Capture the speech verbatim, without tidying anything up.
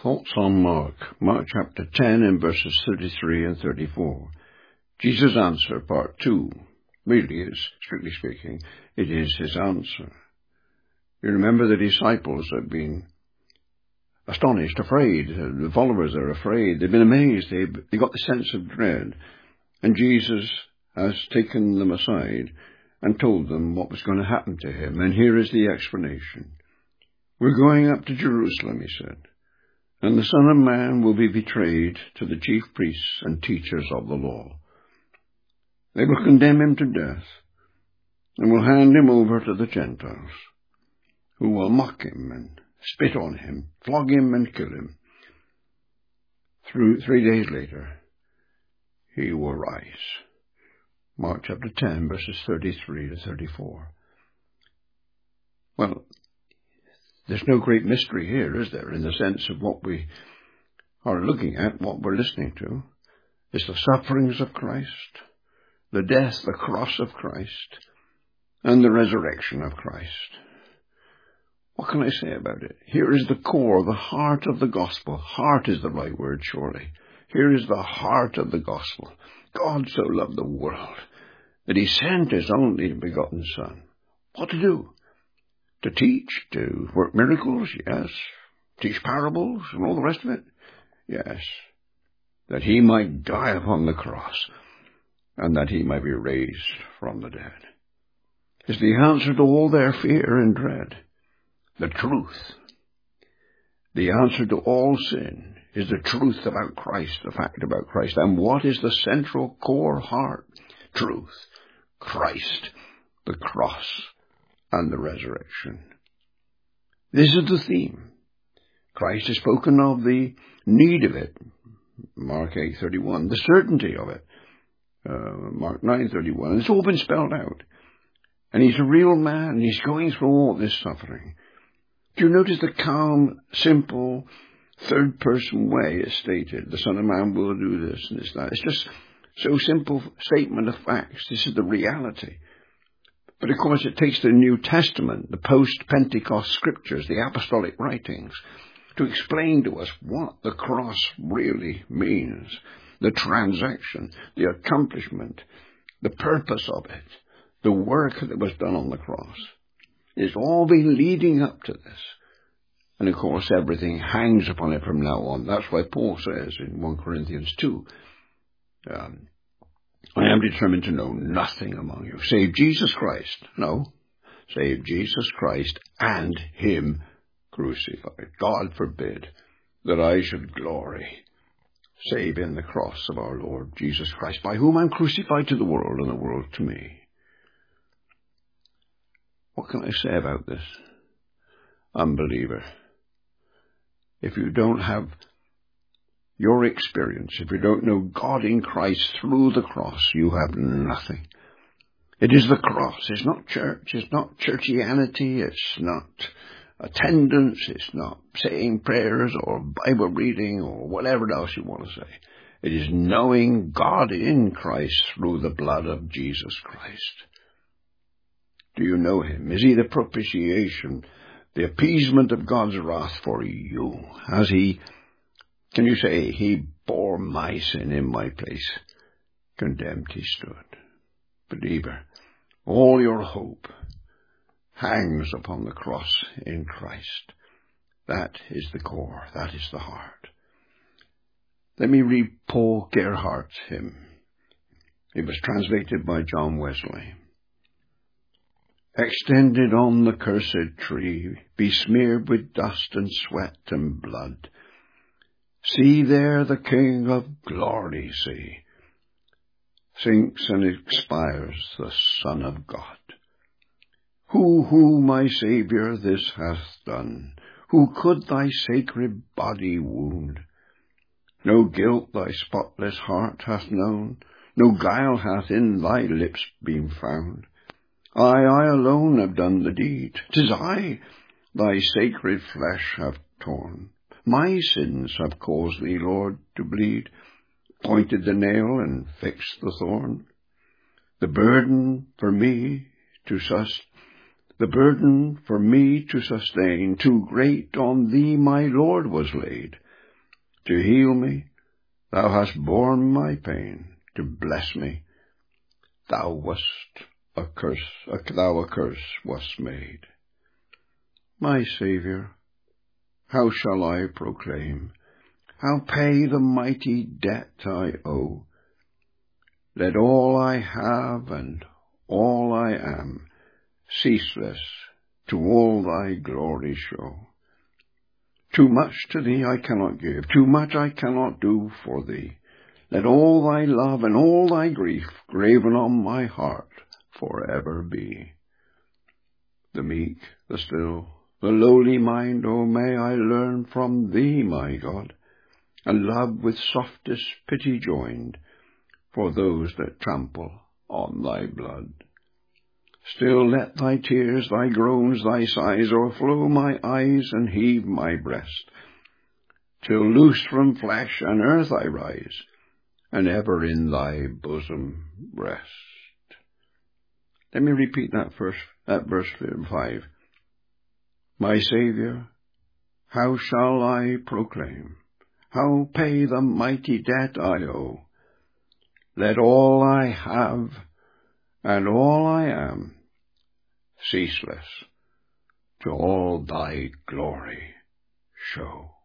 Thoughts on Mark, Mark chapter ten and verses thirty-three and thirty-four. Jesus' answer, part two. Really is, strictly speaking, it is his answer. You remember the disciples have been astonished, afraid. The followers are afraid. They've been amazed. They've, they've got the sense of dread. And Jesus has taken them aside and told them what was going to happen to him. And here is the explanation. We're going up to Jerusalem, he said. And the Son of Man will be betrayed to the chief priests and teachers of the law. They will condemn him to death and will hand him over to the Gentiles, who will mock him and spit on him, flog him and kill him. Through three days later, he will rise. Mark chapter ten, verses thirty-three to thirty-four. Well, there's no great mystery here, is there, in the sense of what we are looking at, what we're listening to. It's the sufferings of Christ, the death, the cross of Christ, and the resurrection of Christ. What can I say about it? Here is the core, the heart of the gospel. Heart is the right word, surely. Here is the heart of the gospel. God so loved the world that he sent his only begotten Son. What to do? To teach, to work miracles, yes. Teach parables and all the rest of it, yes. That he might die upon the cross and that he might be raised from the dead. Is the answer to all their fear and dread. The truth. The answer to all sin is the truth about Christ, the fact about Christ. And what is the central core heart? Truth. Christ. The cross. And the resurrection. This is the theme. Christ has spoken of the need of it. Mark eight thirty-one. The certainty of it. Uh, Mark nine thirty-one. It's all been spelled out. And he's a real man. He's going through all this suffering. Do you notice the calm, simple, third-person way it's stated? The Son of Man will do this and this that. It's just so simple statement of facts. This is the reality. But of course it takes the New Testament, the post-Pentecost scriptures, the apostolic writings, to explain to us what the cross really means. The transaction, the accomplishment, the purpose of it, the work that was done on the cross. It's all been leading up to this. And of course everything hangs upon it from now on. That's why Paul says in First Corinthians two, um, I am determined to know nothing among you, save Jesus Christ. No, save Jesus Christ and him crucified. God forbid that I should glory, save in the cross of our Lord Jesus Christ, by whom I'm crucified to the world and the world to me. What can I say about this? Unbeliever, if you don't have your experience, if you don't know God in Christ through the cross, you have nothing. It is the cross. It's not church. It's not churchianity. It's not attendance. It's not saying prayers or Bible reading or whatever else you want to say. It is knowing God in Christ through the blood of Jesus Christ. Do you know him? Is he the propitiation, the appeasement of God's wrath for you? Has he, can you say, he bore my sin in my place? Condemned he stood. Believer, all your hope hangs upon the cross in Christ. That is the core. That is the heart. Let me read Paul Gerhardt's hymn. It was translated by John Wesley. Extended on the cursed tree, besmeared with dust and sweat and blood. See there the King of glory, see. Sinks and expires the Son of God. Who, who, my Saviour, this hath done? Who could thy sacred body wound? No guilt thy spotless heart hath known, no guile hath in thy lips been found. I, I alone have done the deed. 'Tis I, thy sacred flesh have torn. My sins have caused thee, Lord, to bleed, pointed the nail and fixed the thorn. The burden for me to sus, the burden for me to sustain, too great on thee, my Lord, was laid. to heal me. Thou hast borne my pain to bless me. Thou wast a curse, thou a curse wast made. My Saviour, how shall I proclaim, how pay the mighty debt I owe? Let all I have and all I am ceaseless to all thy glory show. Too much to thee I cannot give, too much I cannot do for thee. Let all thy love and all thy grief graven on my heart forever be. The meek, the still, the lowly mind, oh, may I learn from thee, my God, and love with softest pity joined for those that trample on thy blood. Still let thy tears, thy groans, thy sighs o'erflow my eyes and heave my breast, till loose from flesh and earth I rise, and ever in thy bosom rest. Let me repeat that verse, that verse five. My Saviour, how shall I proclaim, how pay the mighty debt I owe? Let all I have and all I am ceaseless to all thy glory show.